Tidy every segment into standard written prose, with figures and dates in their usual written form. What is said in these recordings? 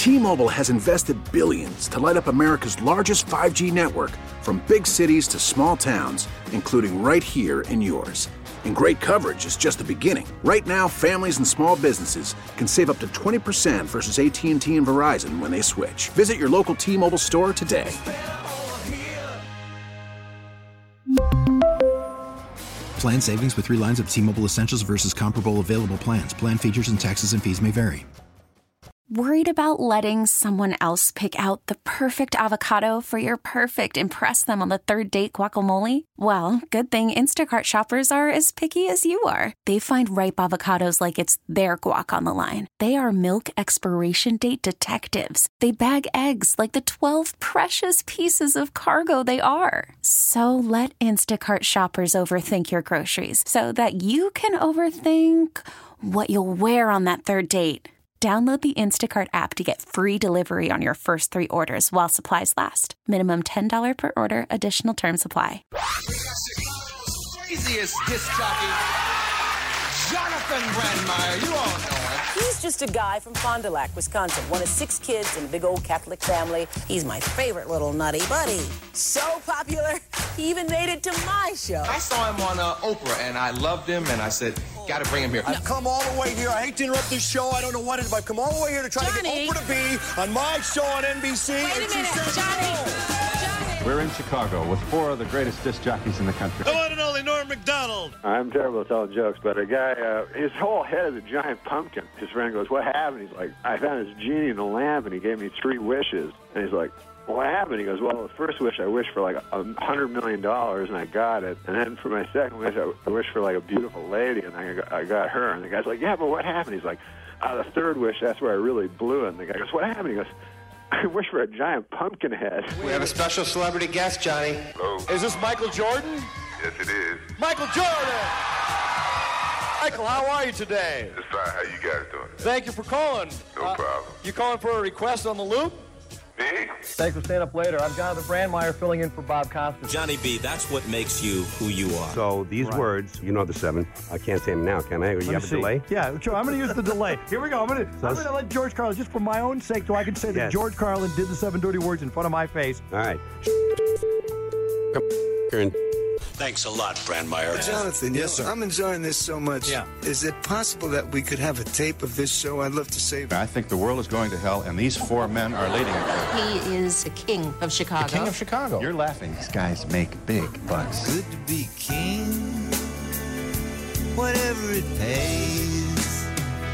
T-Mobile has invested billions to light up America's largest 5G network, from big cities to small towns, including right here in yours. And great coverage is just the beginning. Right now, families and small businesses can save up to 20% versus AT&T and Verizon when they switch. Visit your local T-Mobile store today. Plan savings with 3 lines of T-Mobile Essentials versus comparable available plans. Plan features and taxes and fees may vary. Worried about letting someone else pick out the perfect avocado for your perfect impress them on the third date guacamole? Well, good thing Instacart shoppers are as picky as you are. They find ripe avocados like it's their guac on the line. They are milk expiration date detectives. They bag eggs like the 12 precious pieces of cargo they are. So let Instacart shoppers overthink your groceries so that you can overthink what you'll wear on that third date. Download the Instacart app to get free delivery on your first 3 orders while supplies last. Minimum $10 per order. Additional terms apply. Easiest disc jockey, Jonathan Brandmeier. You all know him. He's just a guy from Fond du Lac, Wisconsin. One of 6 kids in a big old Catholic family. He's my favorite little nutty buddy. So popular, he even made it to my show. I saw him on Oprah, and I loved him, and I said, gotta bring him here. I've come all the way here. I hate to interrupt this show. I don't know what it is, but I've come all the way here to try to get Oprah to be on my show on NBC. Wait a minute, Johnny. We're in Chicago with 4 of the greatest disc jockeys in the country. The one and only Norm Macdonald. I'm terrible at telling jokes, but a guy, his whole head is a giant pumpkin. His friend goes, what happened? He's like, I found this genie in a lamp, and he gave me 3 wishes. And he's like, what happened? He goes, well, the first wish I wished for like $100 million, and I got it. And then for my second wish, I wished for like a beautiful lady, and I got her. And the guy's like, yeah, but what happened? He's like, the third wish, that's where I really blew it. And the guy goes, what happened? He goes, I wish for a giant pumpkin head. We have a special celebrity guest, Johnny. Hello. Is this Michael Jordan? Yes, it is. Michael Jordan! Michael, how are you today? Just fine. How you guys doing? Thank you for calling. No problem. You calling for a request on the loop? Me? Thanks for staying up later. I'm Jonathan Brandmeier filling in for Bob Costas. Johnny B, that's what makes you who you are. So these words, you know the 7. I can't say them now, can I? Or you have a delay? Yeah, sure. I'm going to use the delay. Here we go. I'm going to let George Carlin, just for my own sake, so I can say that George Carlin did the 7 dirty words in front of my face. All right. Thanks a lot, Brandmeier. Jonathan, yes, sir. I'm enjoying this so much. Yeah. Is it possible that we could have a tape of this show? I'd love to save it. I think the world is going to hell, and these 4 men are leading it. He is the king of Chicago. King of Chicago. You're laughing. These guys make big bucks. Good to be king, whatever it pays.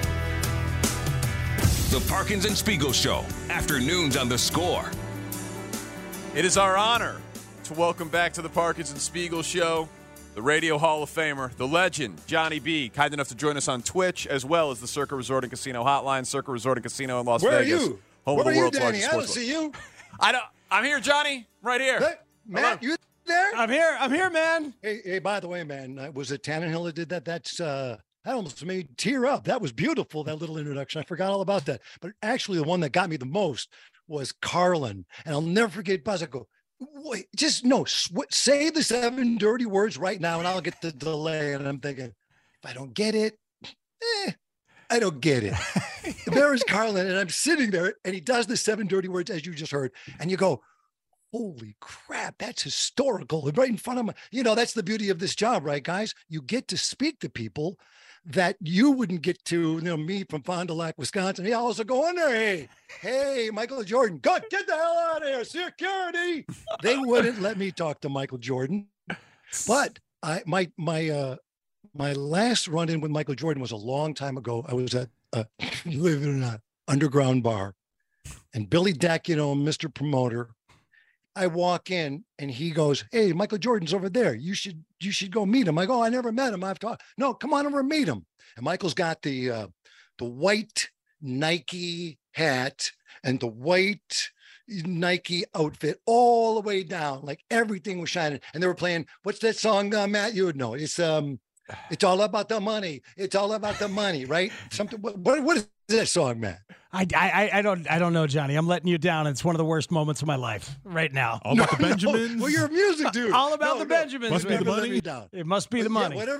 The Parkins and Spiegel Show, afternoons on The Score. It is our honor to welcome back to the Parkins and Spiegel Show the Radio Hall of Famer, the legend, Johnny B, kind enough to join us on Twitch, as well as the Circa Resort and Casino Hotline, Circa Resort and Casino in Las Vegas. Where are you? Home Where of the are world's you, Danny? largest I don't sportsbook. see you. I'm here, Johnny, right here. Hey, Matt, you there? I'm here, man. Hey, by the way, man, was it Tannehill that did that? That almost made me tear up. That was beautiful, that little introduction. I forgot all about that. But actually, the one that got me the most was Carlin. And I'll never forget Buzz. I go, wait, just no, say the 7 dirty words right now, and I'll get the delay. And I'm thinking, if I don't get it, I don't get it. There is Carlin, and I'm sitting there, and he does the 7 dirty words, as you just heard. And you go, holy crap, that's historical. And right in front of me, that's the beauty of this job, right, guys? You get to speak to people that you wouldn't get to, me from Fond du Lac, Wisconsin. He also go in there, hey, Michael Jordan, good, get the hell out of here, security. They wouldn't let me talk to Michael Jordan. But my last run-in with Michael Jordan was a long time ago. I was at, believe it or not, underground bar. And Billy Deck, Mr. Promoter, I walk in and he goes, hey, Michael Jordan's over there. You should go meet him. I go, I never met him. I've talked. No, come on over and meet him. And Michael's got the white Nike hat and the white Nike outfit all the way down. Like everything was shining. And they were playing, what's that song, Matt? You would know. It's all about the money. It's all about the money, right? Something. What is that song, Matt? I don't know, Johnny. I'm letting you down. It's one of the worst moments of my life right now. All about the Benjamins. Well, you're a music dude. All about the Benjamins. Must be the money. It must be the money. Yeah,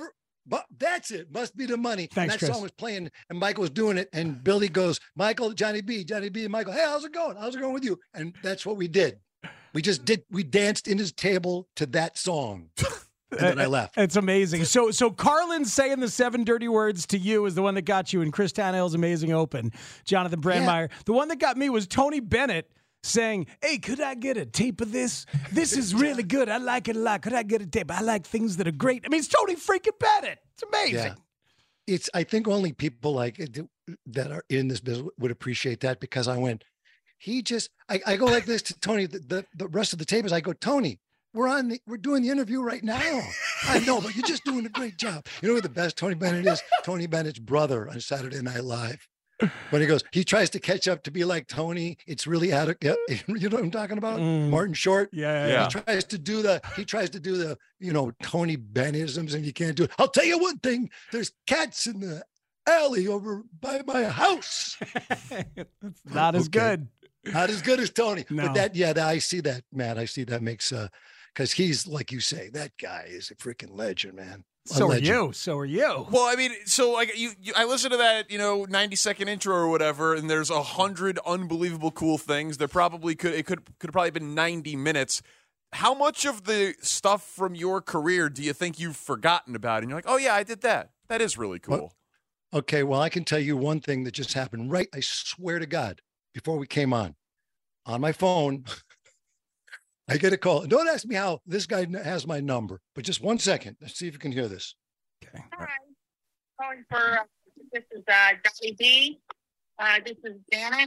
But that's it. Must be the money. Thanks, and that Chris. song was playing, and Michael was doing it. And Billy goes, Michael, Johnny B, and Michael, hey, how's it going? How's it going with you? And that's what we did. We danced in his table to that song. And then I left. It's amazing. So Carlin saying the 7 dirty words to you is the one that got you in Chris Tannehill's amazing open. Jonathan Brandmeier. Yeah. The one that got me was Tony Bennett saying, hey, could I get a tape of this? This is really good. I like it a lot. Could I get a tape? I like things that are great. I mean, it's Tony freaking Bennett. It's amazing. Yeah. I think only people like that are in this business would appreciate that, because I went, I go like this to Tony, the rest of the tape is, I go, Tony, we're doing the interview right now. I know, but you're just doing a great job. You know who the best Tony Bennett is? Tony Bennett's brother on Saturday Night Live. When he tries to catch up to be like Tony, it's really adequate. You know what I'm talking about? Martin Short. Yeah. He tries to do the, Tony Bennettisms, and you can't do it. I'll tell you one thing. There's cats in the alley over by my house. It's not as good. Not as good as Tony. No. But I see that, Matt. I see that makes, because he's, like you say, that guy is a freaking legend, man. So are you. Well, I mean, so like I listened to that, 90-second intro or whatever, and there's 100 unbelievable cool things. There probably could have probably been 90 minutes. How much of the stuff from your career do you think you've forgotten about? And you're like, oh yeah, I did that. That is really cool. Okay, well, I can tell you one thing that just happened. Right, I swear to God, before we came on my phone. I get a call. Don't ask me how this guy has my number, but just 1 second. Let's see if you can hear this. Okay. Hi. Calling for, this is Johnny B. This is Janet.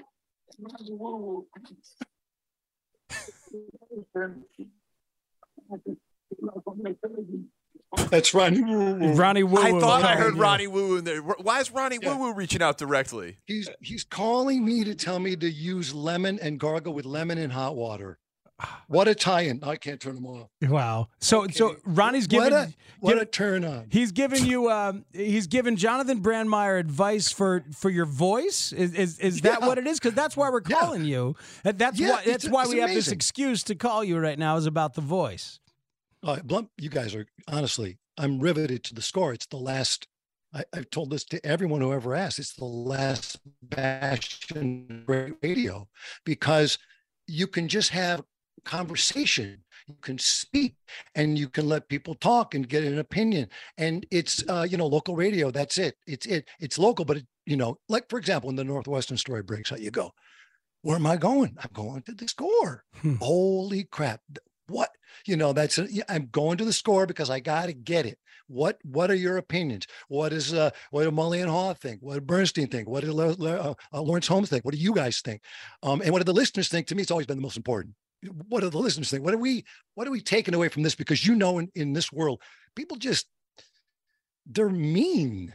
That's Ronnie Woo. Ronnie Woo. I thought I heard Ronnie Woo in there. Why is Ronnie Woo reaching out directly? He's calling me to tell me to use lemon and gargle with lemon and hot water. What a tie-in! I can't turn them off. Wow. So Ronnie's giving what a turn on. He's giving you he's giving Jonathan Brandmeier advice for your voice. Is that what it is? Because that's why we're calling you. That's why we have this excuse to call you right now, is about the voice. Blump, you guys are honestly, I'm riveted to the score. It's the last. I've told this to everyone who ever asked. It's the last bastion of great radio, because you can just have conversation, you can speak, and you can let people talk and get an opinion. And it's local radio. That's it. It's local, but like, for example, when the Northwestern story breaks out, you go, where am I going? I'm going to the score. Holy crap. What, I'm going to the score because I got to get it. What are your opinions? What do Mully and Haw think? What did Bernstein think? What did Lawrence Holmes think? What do you guys think? And what do the listeners think? To me, it's always been the most important. What do the listeners think? What are we taking away from this? Because in this world, people they're mean.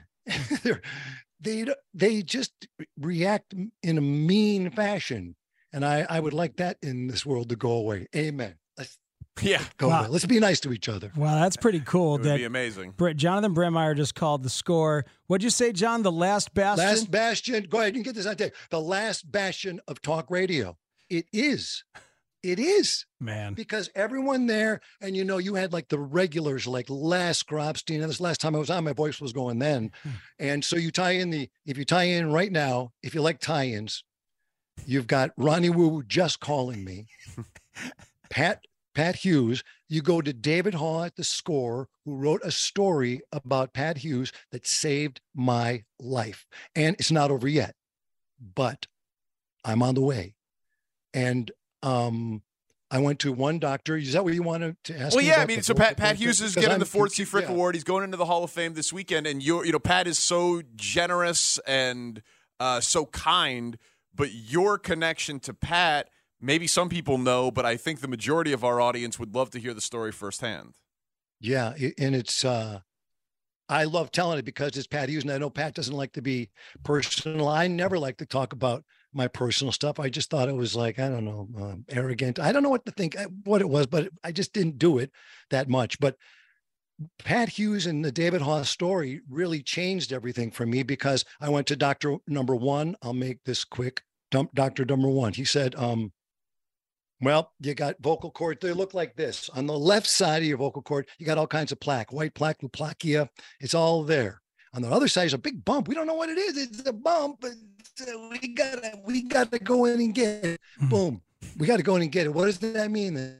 they just react in a mean fashion. And I would like that in this world to go away. Amen. Let's be nice to each other. Wow, that's pretty cool. It would be amazing. Jonathan Brandmeier just called the score. What'd you say, John? The last bastion? Last bastion. Go ahead and get this on tape. The last bastion of talk radio. It is. Man. Because everyone there, and you had like the regulars like Les Grobstein. And this last time I was on, my voice was going then. And so if you tie in right now, if you like tie-ins, you've got Ronnie Woo just calling me. Pat Hughes. You go to David Haw at the Score, who wrote a story about Pat Hughes that saved my life. And it's not over yet, but I'm on the way. And I went to one doctor. Is that what you wanted to ask? Well, yeah, I mean, so Pat Hughes is getting the Ford C. Frick Award. He's going into the Hall of Fame this weekend, and Pat is so generous and so kind. But your connection to Pat, maybe some people know, but I think the majority of our audience would love to hear the story firsthand. Yeah, and it's I love telling it because it's Pat Hughes, and I know Pat doesn't like to be personal. I never like to talk about my personal stuff. I just thought it was like, I don't know, arrogant. I don't know what to think, what it was, but I just didn't do it that much. But Pat Hughes and the David Haw story really changed everything for me, because I went to Dr. Number One. I'll make this quick. Dr. Number One. He said, Well, you got vocal cords. They look like this. On the left side of your vocal cord, you got all kinds of plaque, white plaque, luplakia. It's all there. On the other side is a big bump. We don't know what it is. It's a bump, but we gotta go in and get it. Boom. We got to go in and get it. What does that mean?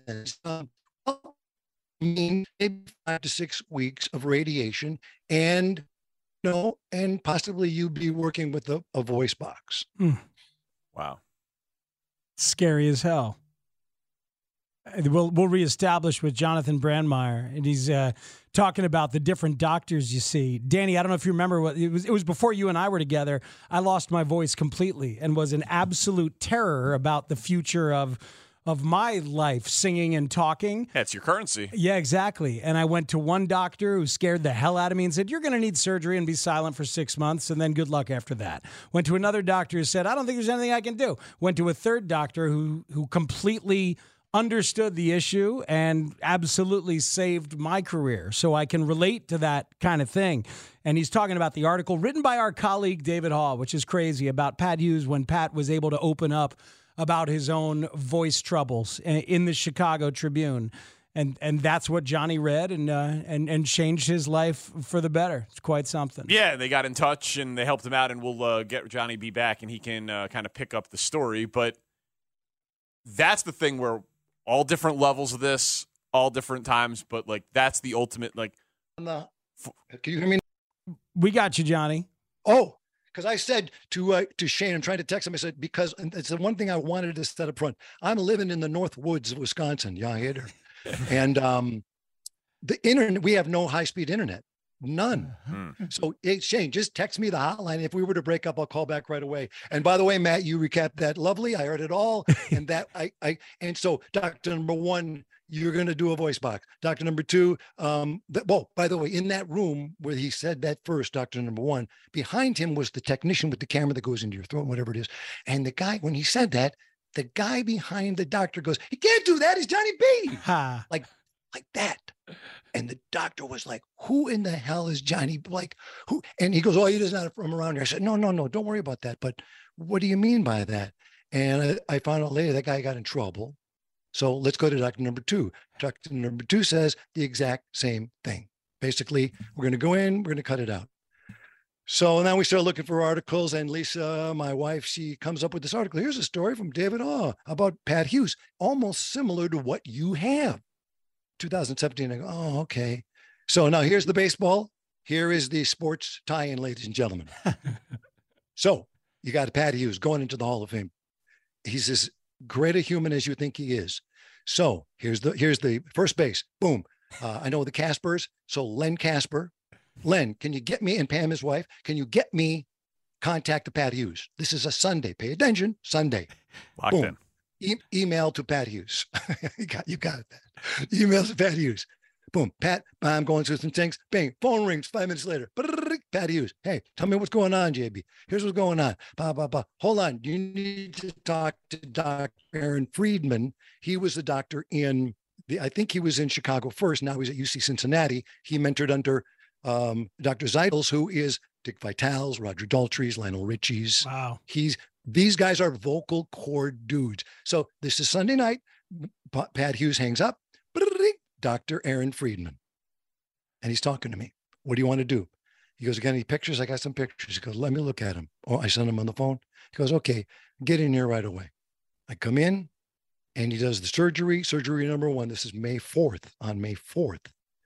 Maybe 5 to 6 weeks of radiation, and and possibly you be working with a voice box. Wow. Scary as hell. We'll reestablish with Jonathan Brandmeier, and he's talking about the different doctors you see. Danny, I don't know if you remember what it was before you and I were together. I lost my voice completely and was in absolute terror about the future of my life, singing and talking. That's your currency. Yeah, exactly. And I went to one doctor who scared the hell out of me and said, "You're going to need surgery and be silent for 6 months, and then good luck after that." Went to another doctor who said, "I don't think there's anything I can do." Went to a third doctor who completely understood the issue and absolutely saved my career. So I can relate to that kind of thing. And he's talking about the article written by our colleague David Hall, which is crazy, about Pat Hughes when Pat was able to open up about his own voice troubles in the Chicago Tribune. And that's what Johnny read and changed his life for the better. It's quite something. Yeah, they got in touch and they helped him out, and we'll get Johnny B back and he can kind of pick up the story. But that's the thing where all different levels of this, all different times, but like that's the ultimate. Like, can you hear me? We got you, Johnny. Oh, because I said to Shane, I'm trying to text him. I said, because it's the one thing I wanted to set up front. I'm living in the North Woods of Wisconsin. Yeah, I hit her. And the internet, we have no high-speed internet. None. So, hey, Shane, just text me the hotline. If we were to break up, I'll call back right away. And by the way, Matt, you recapped that lovely. I heard it all. And that and so doctor number one, you're going to do a voice box. Doctor number two, by the way, in that room where he said that first, doctor number one, behind him was the technician with the camera that goes into your throat, whatever it is. And the guy, when he said that, the guy behind the doctor goes, "He can't do that. He's Johnny B." Like that. And the doctor was like, "Who in the hell is Johnny? Like, who?" And he goes, "Oh, he doesn't from around here." I said, No, don't worry about that. But what do you mean by that? And I found out later that guy got in trouble. So let's go to doctor number two. Doctor number two says the exact same thing. Basically, we're going to go in, we're going to cut it out. So now we start looking for articles, and Lisa, my wife, she comes up with this article. Here's a story from David about Pat Hughes, almost similar to what you have. 2017. I go, oh, okay. So now here's the baseball. Here is the sports tie-in, ladies and gentlemen. So you got Pat Hughes going into the Hall of Fame. He's as great a human as you think he is. So here's the first base. Boom. I know the Caspers. So Len Casper. Len, can you get me, and Pam, his wife, can you get me contact to Pat Hughes? This is a Sunday. Pay attention. Sunday. Locked Boom. Email to Pat Hughes. you got that. Email to Pat Hughes. Boom. Pat, I'm going through some things. Bang. Phone rings 5 minutes later. Pat Hughes. Hey, tell me what's going on, JB. Here's what's going on. Hold on. You need to talk to Dr. Aaron Friedman. He was the doctor I think he was in Chicago first. Now he's at UC Cincinnati. He mentored under Dr. Zeitels, who is Dick Vitale's, Roger Daltrey's, Lionel Richie's. Wow. These guys are vocal cord dudes. So this is Sunday night. Pat Hughes hangs up. Dr. Aaron Friedman. And he's talking to me. What do you want to do? He goes, "Got any pictures?" I got some pictures. He goes, "Let me look at them." Oh, I sent him on the phone. He goes, "Okay, get in here right away." I come in and he does the surgery number one. This is on May 4th,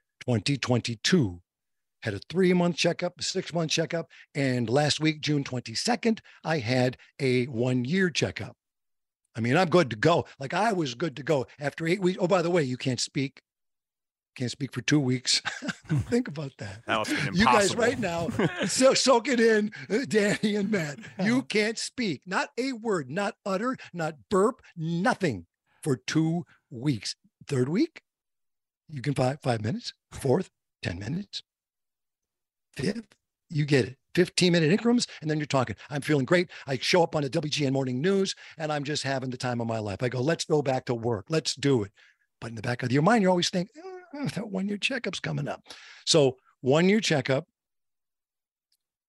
2022. Had a 3-month checkup, a 6-month checkup. And last week, June 22nd, I had a 1-year checkup. I mean, I'm good to go. Like, I was good to go after 8 weeks. Oh, by the way, you can't speak. Can't speak for 2 weeks. Think about that. That must be impossible. You guys right now, so soak it in, Danny and Matt. You can't speak. Not a word, not utter, not burp, nothing for 2 weeks. Third week, you can 5 minutes. Fourth, 10 minutes. Fifth, you get it. 15-minute increments, and then you're talking. I'm feeling great. I show up on the WGN Morning News, and I'm just having the time of my life. I go, let's go back to work. Let's do it. But in the back of your mind, you always think, that 1-year checkup's coming up. So 1-year checkup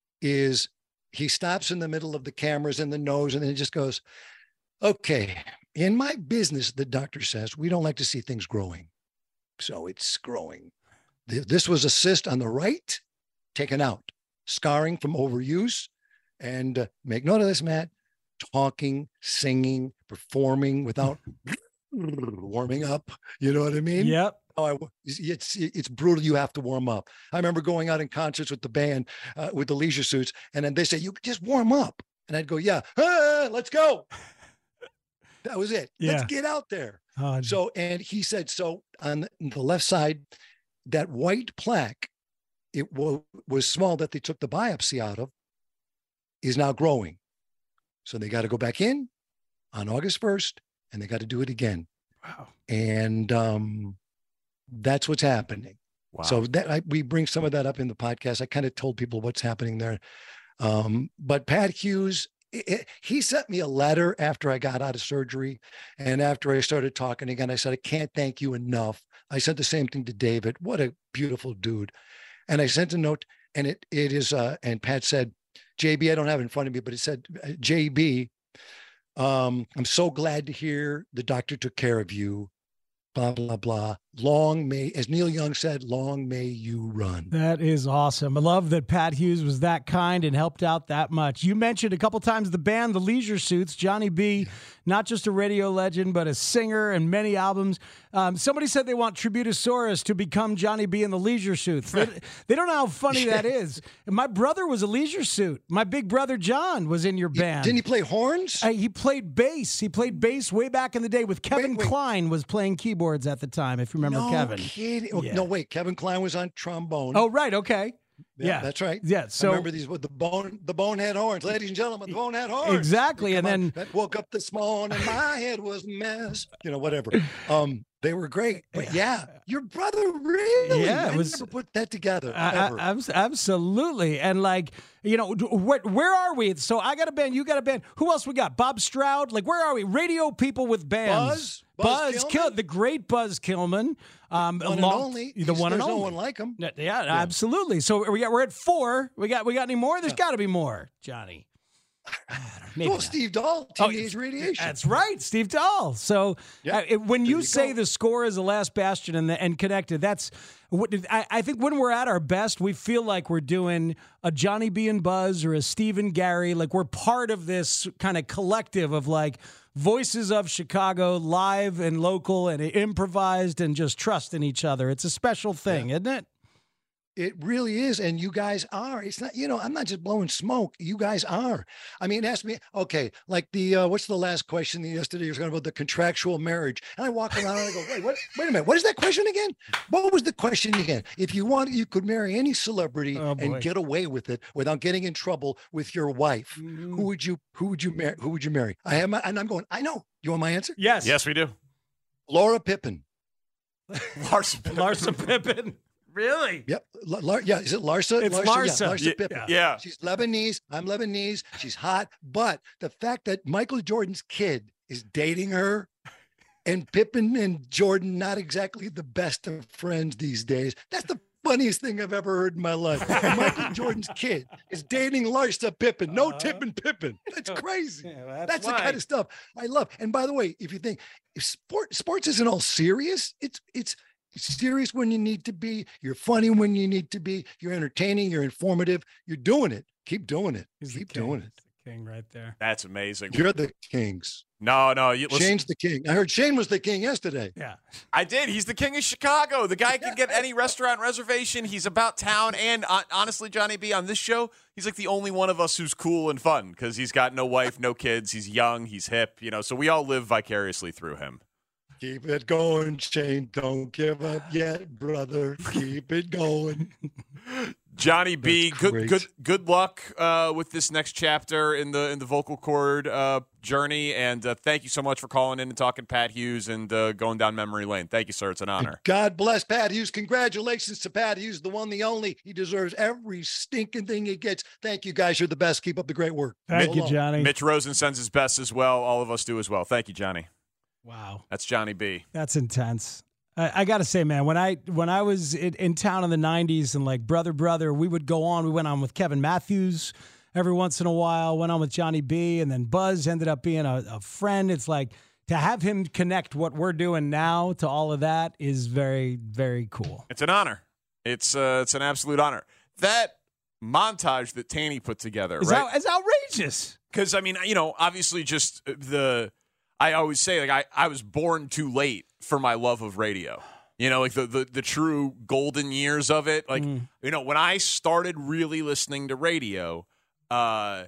is, he stops in the middle of the cameras and the nose, and then he just goes, "Okay, in my business, the doctor says, we don't like to see things growing. So it's growing. This was a cyst on the right, taken out, scarring from overuse. And make note of this, Matt, talking, singing, performing without warming up. You know what I mean? Yep. It's brutal. You have to warm up. I remember going out in concerts with the band, with the Leisure Suits, and then they say, you just warm up. And I'd go, yeah, let's go. That was it. Yeah. Let's get out there. So, and he said, so on the left side, that white plaque, it was small that they took the biopsy out of, is now growing. So they got to go back in on August 1st, and they got to do it again. Wow. And that's what's happening. Wow. So we bring some of that up in the podcast. I kind of told people what's happening there. But Pat Hughes, he sent me a letter after I got out of surgery. And after I started talking again, I said, I can't thank you enough. I said the same thing to David. What a beautiful dude. And I sent a note, and it is, and Pat said, JB, I don't have it in front of me, but it said, JB, I'm so glad to hear the doctor took care of you. Blah, blah, blah. Long may, as Neil Young said, long may you run. That is awesome. I love that Pat Hughes was that kind and helped out that much. You mentioned a couple times the band, the Leisure Suits. Johnny B, not just a radio legend, but a singer and many albums. Somebody said they want Tributosaurus to become Johnny B and the Leisure Suits. They don't know how funny that is. My brother was a Leisure Suit. My big brother John was in your band. Didn't he play horns? He played bass. He played bass way back in the day with Kevin Kline was playing keyboards at the time, if you remember Kevin. Kidding. Yeah. No, wait. Kevin Kline was on trombone. Oh, right. Okay. Yeah, that's right. Yeah. So I remember these with the bonehead horns, ladies and gentlemen, the bonehead horns. Exactly. And then that woke up this morning, my head was a mess. Whatever. They were great. But yeah, your brother really. Yeah, I never put that together. Absolutely. And where are we? So I got a band, you got a band. Who else we got? Bob Stroud. Where are we? Radio people with bands. Buzz Kilman, the great Buzz Kilman. The one and only. There's no one like him. Yeah, absolutely. So we're at 4. We got any more? There's got to be more, Johnny. Steve Dahl, Teenage Radiation. That's right, Steve Dahl. So when you say the score is the last bastion and connected, that's what I think when we're at our best, we feel like we're doing a Johnny B and Buzz or a Steve and Gary. We're part of this kind of collective of voices of Chicago, live and local and improvised and just trust in each other. It's a special thing, isn't it? It really is. And you guys are. It's not, I'm not just blowing smoke. You guys are. I mean, ask me, okay, what's the last question yesterday? You were talking about the contractual marriage. And I walk around and I go, wait a minute. What is that question again? What was the question again? If you want, you could marry any celebrity and get away with it without getting in trouble with your wife. Mm-hmm. Who would you marry? Who would you marry? And I'm going, I know. You want my answer? Yes. Yes, we do. Laura Pippen. Larsa Pippen. Really? Yep. Is it Larsa? It's Larsa. Yeah, Larsa Pippen. Yeah. She's Lebanese. I'm Lebanese. She's hot. But the fact that Michael Jordan's kid is dating her and Pippen and Jordan, not exactly the best of friends these days. That's the funniest thing I've ever heard in my life. Michael Jordan's kid is dating Larsa Pippen. No Tippin Pippen. That's crazy. Yeah, that's the kind of stuff I love. And by the way, if you think if sports isn't all serious, it's serious when you need to be. You're funny when you need to be. You're entertaining. You're informative. You're doing it. Keep doing it. Keep doing it. The king right there. That's amazing. You're the kings. No. Shane's the king. I heard Shane was the king yesterday. Yeah. I did. He's the king of Chicago. The guy can get any restaurant reservation. He's about town. And honestly, Johnny B, on this show, he's the only one of us who's cool and fun because he's got no wife, no kids. He's young. He's hip. So we all live vicariously through him. Keep it going, Shane. Don't give up yet, brother. Keep it going. Johnny B, good luck with this next chapter in the vocal cord journey, and thank you so much for calling in and talking Pat Hughes and going down memory lane. Thank you, sir. It's an honor. God bless Pat Hughes. Congratulations to Pat Hughes, the one, the only. He deserves every stinking thing he gets. Thank you, guys. You're the best. Keep up the great work. Thank you, Johnny. Mitch Rosen sends his best as well. All of us do as well. Thank you, Johnny. Wow. That's Johnny B. That's intense. I got to say, man, when I was in town in the 90s and Brother, we would go on. We went on with Kevin Matthews every once in a while, went on with Johnny B, and then Buzz ended up being a friend. It's to have him connect what we're doing now to all of that is very, very cool. It's an honor. It's an absolute honor. That montage that Taney put together, right? It's outrageous. Because, I mean, obviously just I always say, like, I was born too late for my love of radio. Like the true golden years of it. Like, when I started really listening to radio, the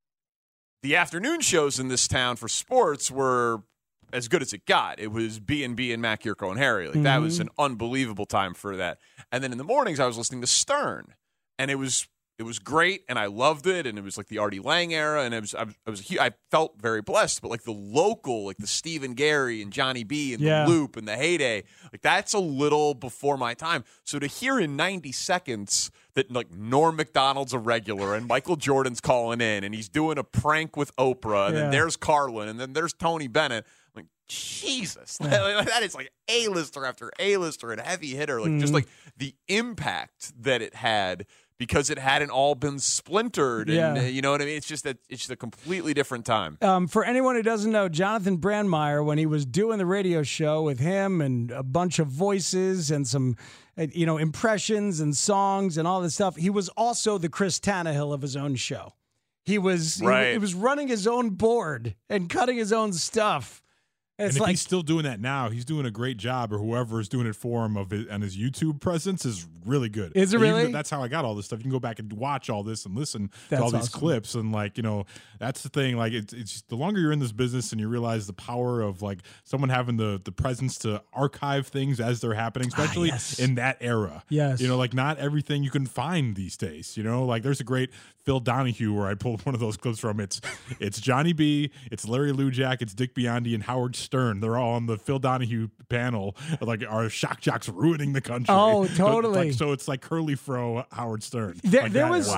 afternoon shows in this town for sports were as good as it got. It was B&B and Mac, Yurko, and Harry. Like, that was an unbelievable time for that. And then in the mornings, I was listening to Stern, and it was great, and I loved it, and it was like the Artie Lang era, and I felt very blessed. But like the local, like the Stephen Gary and Johnny B and the Loop and the heyday, like that's a little before my time. So to hear in 90 seconds that like Norm Macdonald's a regular and Michael Jordan's calling in and he's doing a prank with Oprah, and then there's Carlin, and then there's Tony Bennett. I'm like, Jesus, that is like A-lister after A-lister and heavy hitter. Like just like the impact that it had. Because it hadn't all been splintered, and you know what I mean? It's just a completely different time. For anyone who doesn't know, Jonathan Brandmeier, when he was doing the radio show with him and a bunch of voices and some, impressions and songs and all this stuff, he was also the Chris Tannehill of his own show. He was running his own board and cutting his own stuff. And if he's still doing that now, he's doing a great job, or whoever is doing it for him and his YouTube presence is really good. Is it really? That's how I got all this stuff. You can go back and watch all this and listen to all these clips. And that's the thing. Like it's the longer you're in this business and you realize the power of like someone having the presence to archive things as they're happening, especially in that era. Yes. Like not everything you can find these days. Like there's a great Phil Donahue where I pulled one of those clips from. It's Johnny B, it's Larry Lujak, it's Dick Biondi, and Howard Stern. They're all on the Phil Donahue panel. Like, are shock jocks ruining the country? Oh, totally. So it's like Curly Fro Howard Stern. There was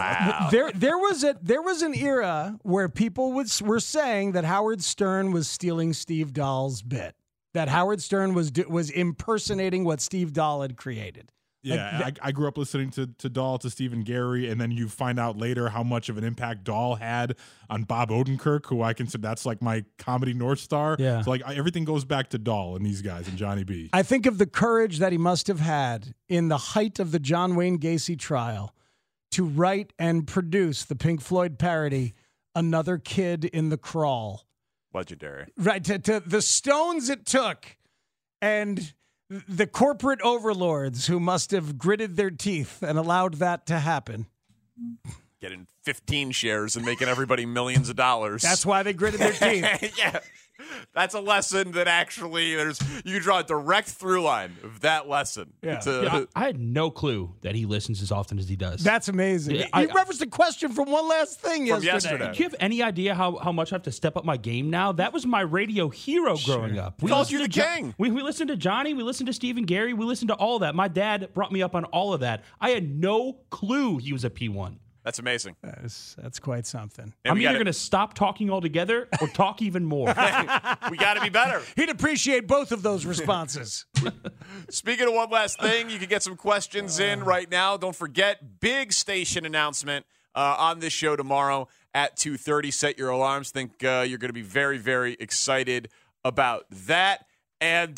an era where people were saying that Howard Stern was stealing Steve Dahl's bit. That Howard Stern was impersonating what Steve Dahl had created. Yeah, I grew up listening to Dahl, to Stephen Gary, and then you find out later how much of an impact Dahl had on Bob Odenkirk, who I consider that's like my comedy North Star. Yeah. So like everything goes back to Dahl and these guys and Johnny B. I think of the courage that he must have had in the height of the John Wayne Gacy trial to write and produce the Pink Floyd parody, Another Kid in the Crawl. Legendary. Right, to the stones it took, and the corporate overlords who must have gritted their teeth and allowed that to happen. Getting 15 shares and making everybody millions of dollars. That's why they gritted their teeth. Yeah. That's a lesson that actually you can draw a direct through line of that lesson. Yeah. I had no clue that he listens as often as he does. That's amazing. He referenced a question from One Last Thing yesterday. Do you have any idea how much I have to step up my game now? That was my radio hero growing up. We called you the king. We listened to Johnny. We listened to Stephen Gary. We listened to all that. My dad brought me up on all of that. I had no clue he was a P1. That's amazing. That's quite something. I'm either going to stop talking altogether or talk even more. We got to be better. He'd appreciate both of those responses. Speaking of One Last Thing, you can get some questions in right now. Don't forget, big station announcement on this show tomorrow at 2:30. Set your alarms. Think you're going to be very, very excited about that. And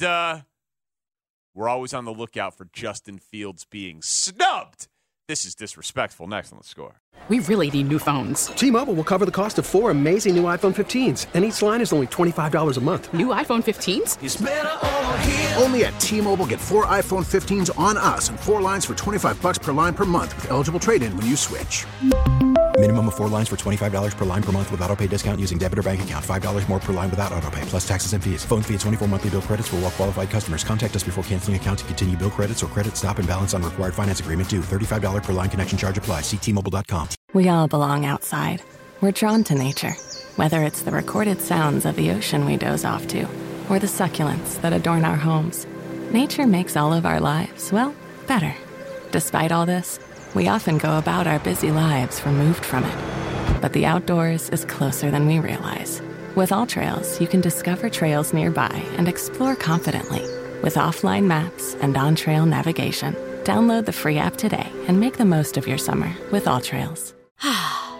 we're always on the lookout for Justin Fields being snubbed. This is disrespectful. Next on The Score. We really need new phones. T-Mobile will cover the cost of 4 amazing new iPhone 15s, and each line is only $25 a month. New iPhone 15s? It's better over here. Only at T-Mobile, get 4 iPhone 15s on us and 4 lines for $25 per line per month with eligible trade-in when you switch. Minimum of 4 lines for $25 per line per month with autopay discount using debit or bank account. $5 more per line without autopay, plus taxes and fees. Phone fee at 24 monthly bill credits for well-qualified customers. Contact us before canceling account to continue bill credits or credit stop and balance on required finance agreement due. $35 per line connection charge applies. See T-Mobile.com. We all belong outside. We're drawn to nature. Whether it's the recorded sounds of the ocean we doze off to, or the succulents that adorn our homes. Nature makes all of our lives, well, better. Despite all this, we often go about our busy lives removed from it. But the outdoors is closer than we realize. With AllTrails, you can discover trails nearby and explore confidently. With offline maps and on-trail navigation. Download the free app today and make the most of your summer with AllTrails.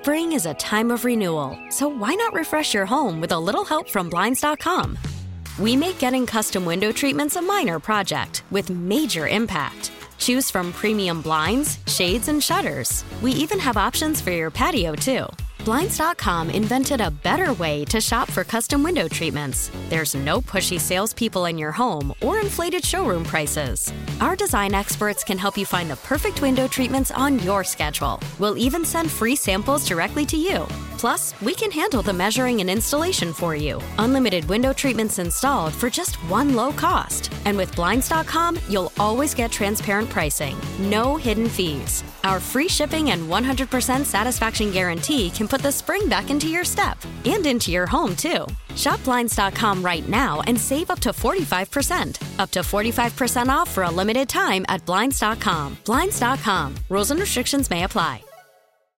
Spring is a time of renewal, so why not refresh your home with a little help from Blinds.com? We make getting custom window treatments a minor project with major impact. Choose from premium blinds, shades, and shutters. We even have options for your patio, too. Blinds.com invented a better way to shop for custom window treatments. There's no pushy salespeople in your home or inflated showroom prices. Our design experts can help you find the perfect window treatments on your schedule. We'll even send free samples directly to you. Plus, we can handle the measuring and installation for you. Unlimited window treatments installed for just one low cost. And with Blinds.com, you'll always get transparent pricing. No hidden fees. Our free shipping and 100% satisfaction guarantee can put the spring back into your step and into your home, too. Shop Blinds.com right now and save up to 45%. Up to 45% off for a limited time at Blinds.com. Blinds.com. Rules and restrictions may apply.